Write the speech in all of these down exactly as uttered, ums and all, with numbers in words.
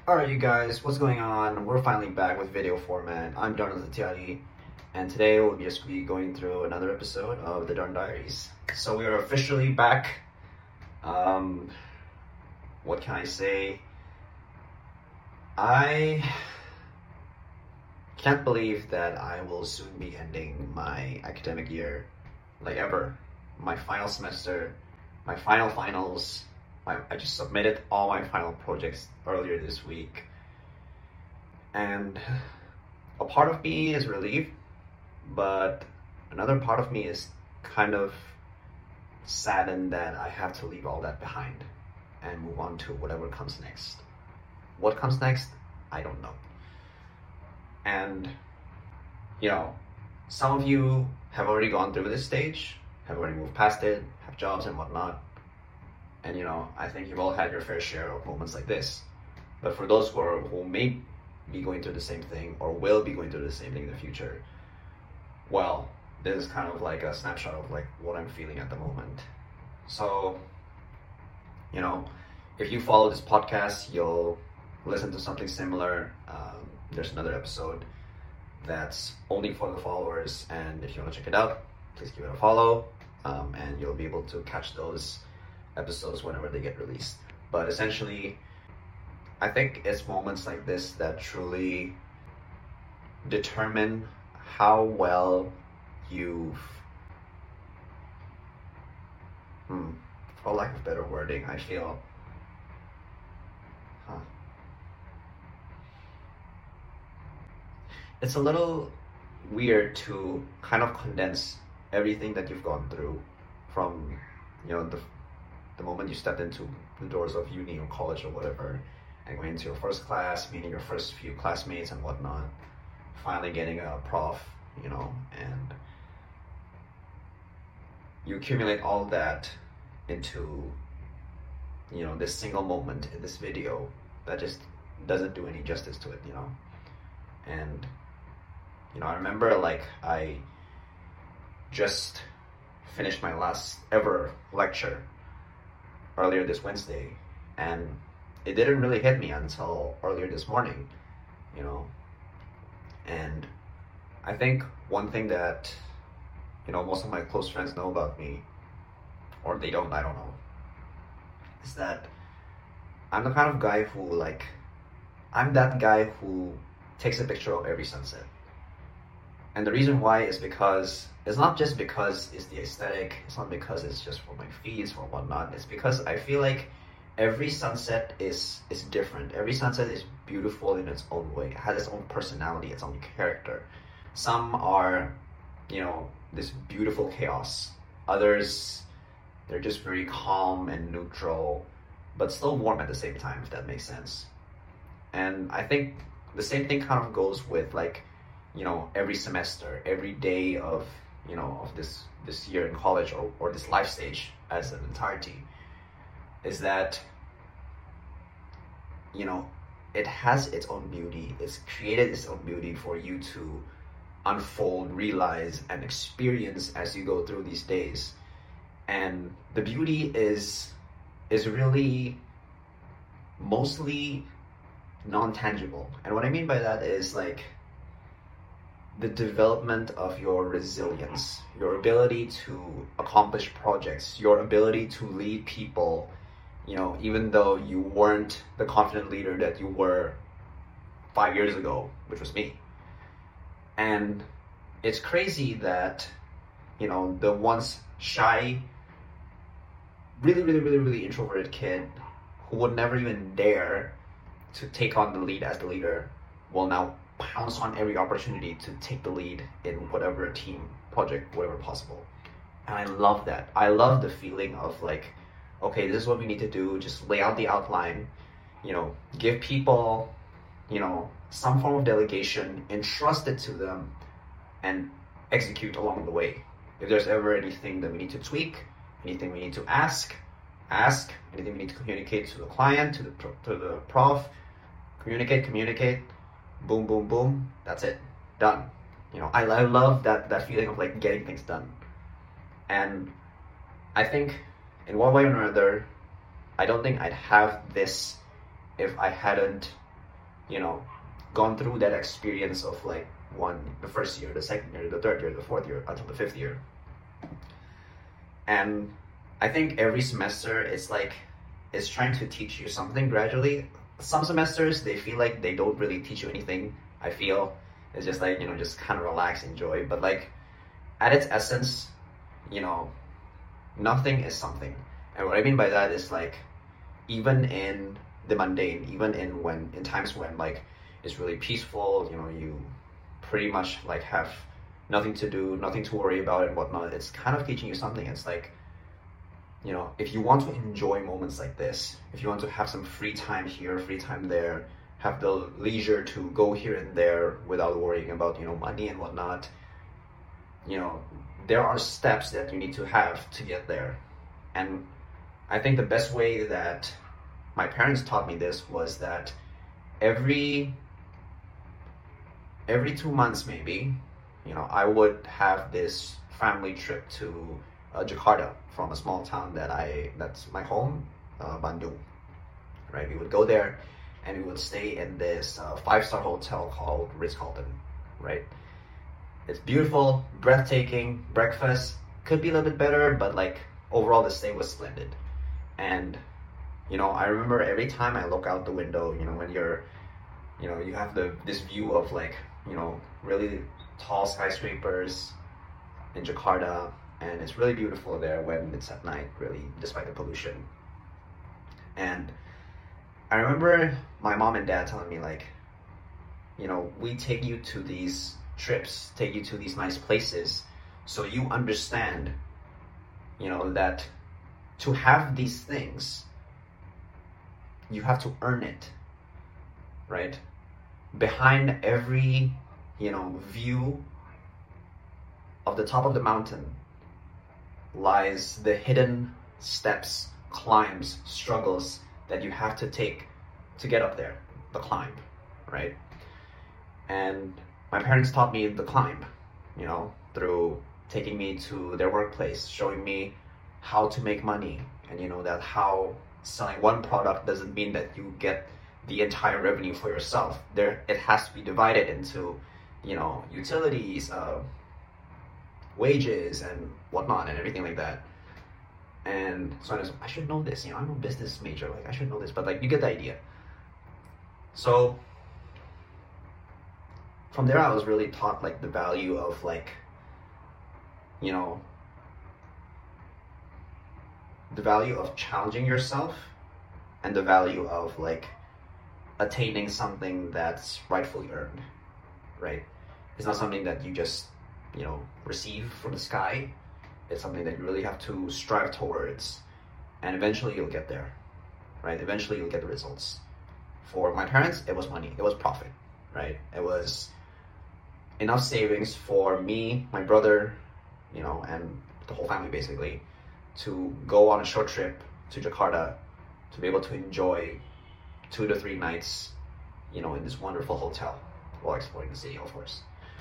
Alright, you guys, what's going on? We're finally back with video format. I'm Darnell Zatiati, and today we'll just be going through another episode of the Darn Diaries. So we are officially back. Um, what can I say? I can't believe that I will soon be ending my academic year, like ever. My final semester, my final finals. My, I just submitted all my final projects earlier this week, and a part of me is relieved, but another part of me is kind of saddened that I have to leave all that behind and move on to whatever comes next. What comes next, I don't know. And, you know, some of you have already gone through this stage, have already moved past it, have jobs and whatnot. And, you know, I think you've all had your fair share of moments like this. But for those who are who may be going through the same thing or will be going through the same thing in the future, well, this is kind of like a snapshot of like what I'm feeling at the moment. So, you know, if you follow this podcast, you'll listen to something similar. Um, there's another episode that's only for the followers, and if you want to check it out, please give it a follow, um, and you'll be able to catch those episodes whenever they get released. But essentially, I think it's moments like this that truly determine how well you've, hmm, for lack of better wording, I feel, huh. It's a little weird to kind of condense everything that you've gone through from, you know, the the moment you stepped into the doors of uni or college or whatever, and going into your first class, meeting your first few classmates and whatnot, finally getting a prof, you know, and you accumulate all that into, you know, this single moment in this video that just doesn't do any justice to it, you know. And, you know, I remember like I just finished my last ever lecture earlier this Wednesday, and it didn't really hit me until earlier this morning, you know. And I think one thing that, you know, most of my close friends know about me, or they don't, I don't know, is that I'm the kind of guy who like, I'm that guy who takes a picture of every sunset. And the reason why is because it's not just because it's the aesthetic, it's not because it's just for my feeds or whatnot, it's because I feel like every sunset is is different. Every sunset is beautiful in its own way. It has its own personality, its own character. Some are, you know, this beautiful chaos. Others, they're just very calm and neutral, but still warm at the same time, if that makes sense. And I think the same thing kind of goes with like, you know, every semester, every day of, you know, of this this year in college, or, or this life stage as an entirety, is that, you know, it has its own beauty. It's created its own beauty for you to unfold, realize, and experience as you go through these days. And the beauty is is really mostly non-tangible. And what I mean by that is like the development of your resilience, your ability to accomplish projects, your ability to lead people, you know, even though you weren't the confident leader that you were five years ago, which was me. And it's crazy that, you know, the once shy, really, really, really, really introverted kid who would never even dare to take on the lead as the leader will now pounce on every opportunity to take the lead in whatever team project, whatever possible. And I love that. I love the feeling of like, okay, this is what we need to do. Just lay out the outline, you know, give people, you know, some form of delegation, entrust it to them, and execute along the way. If there's ever anything that we need to tweak, anything we need to ask, ask, anything we need to communicate to the client, to the to the prof, communicate, communicate, boom, boom, boom, that's it, done. You know, I, I love that, that feeling of like getting things done. And I think in one way or another, I don't think I'd have this if I hadn't you know, gone through that experience of like one, the first year, the second year, the third year, the fourth year, until the fifth year. And I think every semester it's like, it's trying to teach you something gradually. Some semesters, they feel like they don't really teach you anything, I feel. It's just like, you know, just kind of relax, enjoy. But like, at its essence, you know, nothing is something. And what I mean by that is like, even in the mundane, even in when, in times when like, it's really peaceful, you know, you pretty much like have nothing to do, nothing to worry about and whatnot, it's kind of teaching you something. It's like, you know, if you want to enjoy moments like this, if you want to have some free time here, free time there, have the leisure to go here and there without worrying about, you know, money and whatnot, you know, there are steps that you need to have to get there. And I think the best way that my parents taught me this was that every every two months maybe, you know, I would have this family trip to uh, Jakarta, from a small town that I that's my home, uh, Bandung. Right, we would go there, and we would stay in this uh, five-star hotel called Ritz-Carlton. Right, it's beautiful, breathtaking. Breakfast could be a little bit better, but like overall the stay was splendid. And you know, I remember every time I look out the window, you know, when you're, you know, you have the this view of like, you know, really tall skyscrapers in Jakarta, and it's really beautiful there when it's at night, really, despite the pollution. And I remember my mom and dad telling me like, you know, we take you to these trips, take you to these nice places, so you understand, you know, that to have these things, you have to earn it, right? Behind every, you know, view of the top of the mountain lies the hidden steps, climbs, struggles that you have to take to get up there, the climb, right? And my parents taught me the climb, you know, through taking me to their workplace, showing me how to make money, and you know, that how selling one product doesn't mean that you get the entire revenue for yourself. There, it has to be divided into, you know, utilities, uh, wages and whatnot and everything like that. And so I was, I should know this, you know, I'm a business major, like I should know this, but like you get the idea. So from there I was really taught like the value of like, you know, the value of challenging yourself and the value of like attaining something that's rightfully earned, right? It's not something that you just, you know, receive from the sky. It's something that you really have to strive towards, and eventually you'll get there, right? Eventually you'll get the results. For my parents, it was money, it was profit, right? It was enough savings for me, my brother, you know, and the whole family basically, to go on a short trip to Jakarta, to be able to enjoy two to three nights, you know, in this wonderful hotel while exploring the city, of course.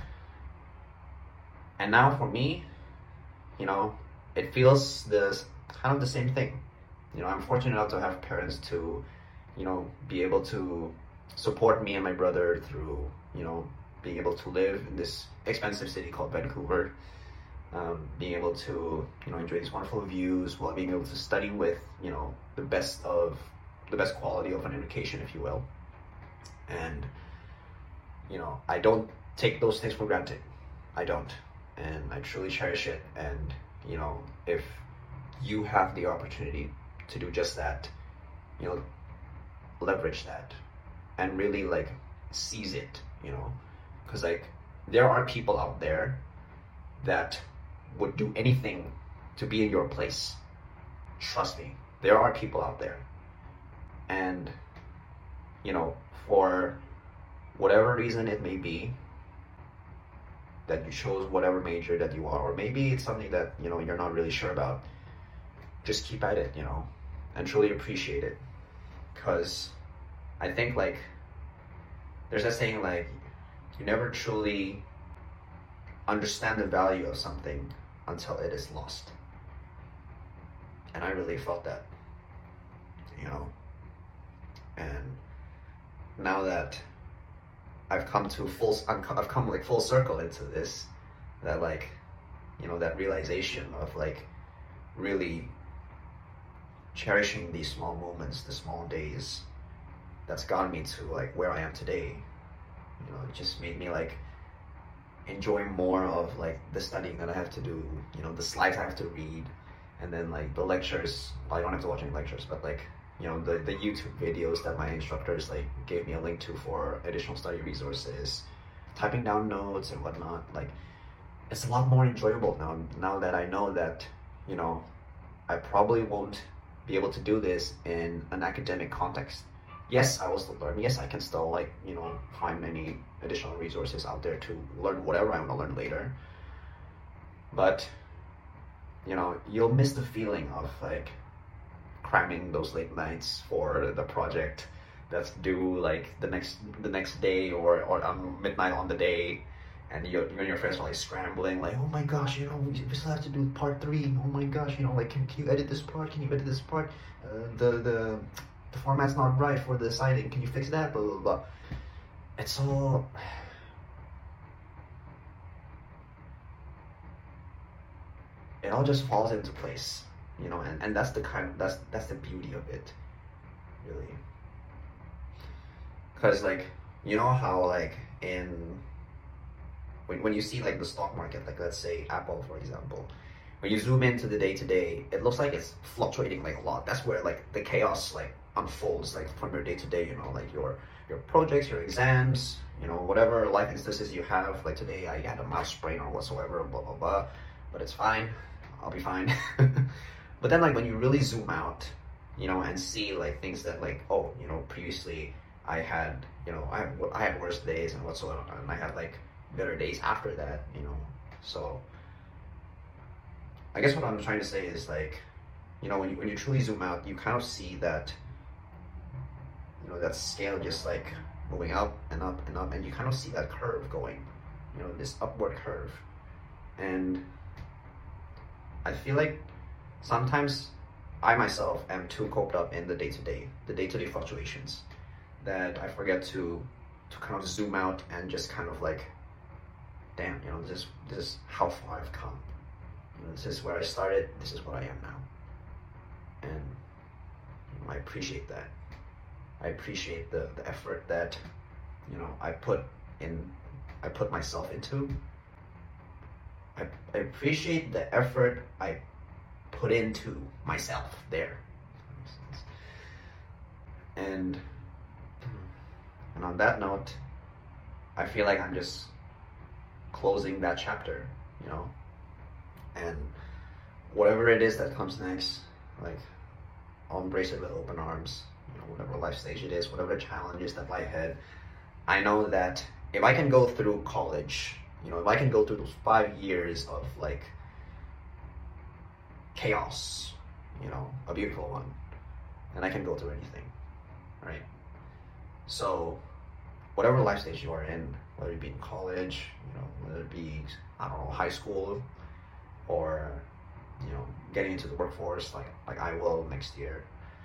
And now for me, you know, it feels this kind of the same thing. You know, I'm fortunate enough to have parents to, you know, be able to support me and my brother through, you know, being able to live in this expensive city called Vancouver. Um, being able to, you know, enjoy these wonderful views while being able to study with, you know, the best of the best quality of an education, if you will. And, you know, I don't take those things for granted. I don't. And I truly cherish it. And, you know, if you have the opportunity to do just that, you know, leverage that and really like seize it, you know, because like there are people out there that would do anything to be in your place. Trust me, there are people out there. And, you know, for whatever reason it may be, that you chose whatever major that you are, or maybe it's something that, you know, you're not really sure about, just keep at it, you know, and truly appreciate it. Because I think like, there's that saying like, you never truly understand the value of something until it is lost. And I really felt that, you know. And now that I've come to full, I've come like full circle into this, that like, you know, that realization of like really cherishing these small moments, the small days, that's gotten me to like where I am today. You know, it just made me like enjoy more of like the studying that I have to do, you know, the slides I have to read, and then like the lectures. Well, I don't have to watch any lectures, but like, you know, the, the YouTube videos that my instructors like gave me a link to for additional study resources, typing down notes and whatnot. Like, it's a lot more enjoyable now, now that I know that, you know, I probably won't be able to do this in an academic context. Yes, I will still learn. Yes, I can still like, you know, find any additional resources out there to learn whatever I want to learn later. But, you know, you'll miss the feeling of like cramming those late nights for the project that's due like the next the next day, or, or on midnight on the day, and you, you and your friends are like scrambling, like, oh my gosh, you know, we, we still have to do part three. Oh my gosh, you know, like, can, can you edit this part? Can you edit this part? Uh, the the the format's not right for the citing. Can you fix that? Blah blah blah. It's all. It all just falls into place, you know, and, and that's the kind that's that's the beauty of it, really. Because like, you know how like in when when you see like the stock market, like let's say Apple for example, when you zoom into the day to day, it looks like it's fluctuating like a lot. That's where like the chaos like unfolds, like from your day to day, you know, like your your projects, your exams, you know, whatever life instances you have. Like today I had a mouse sprain or whatsoever, blah blah blah, but it's fine. I'll be fine. But then like when you really zoom out, you know, and see like things that like, oh, you know, previously I had, you know, I had, I had worse days and whatsoever, and I had like better days after that, you know. So I guess what I'm trying to say is like, you know, when you, when you truly zoom out, you kind of see that, you know, that scale just like moving up and up and up, and you kind of see that curve going, you know, this upward curve. And I feel like sometimes I myself am too caught up in the day-to-day, the day-to-day fluctuations, that I forget to to kind of zoom out and just kind of like, damn, you know, this, this is how far I've come. You know, this is where I started, this is what I am now. And you know, I appreciate that. I appreciate the, the effort that, you know, I put in, I put myself into. I, I appreciate the effort I put into myself there. And and on that note, I feel like I'm just closing that chapter, you know, and whatever it is that comes next, like, I'll embrace it with open arms, you know, whatever life stage it is, whatever challenges that lie ahead. I know that if I can go through college, you know, if I can go through those five years of like chaos, you know, a beautiful one, then I can go through anything, right? So whatever life stage you are in, whether it be in college, you know, whether it be, I don't know, high school, or, you know, getting into the workforce like, like I will next year,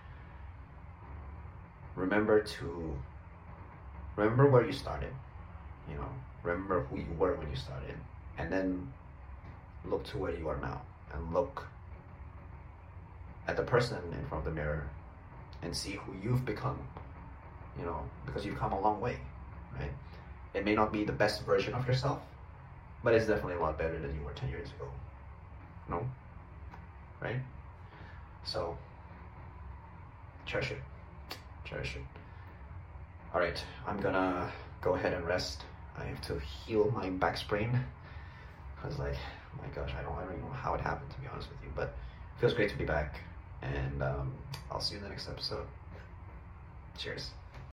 remember to, remember where you started, you know, remember who you were when you started, and then look to where you are now, and look at the person in front of the mirror and see who you've become, you know, because you've come a long way, right? It may not be the best version of yourself, but it's definitely a lot better than you were ten years ago, no? Right? So, cherish it, cherish it. All right, I'm gonna go ahead and rest. I have to heal my back sprain, because like, oh my gosh, I don't, I don't even know how it happened, to be honest with you, but it feels great to be back, and um, I'll see you in the next episode. Cheers.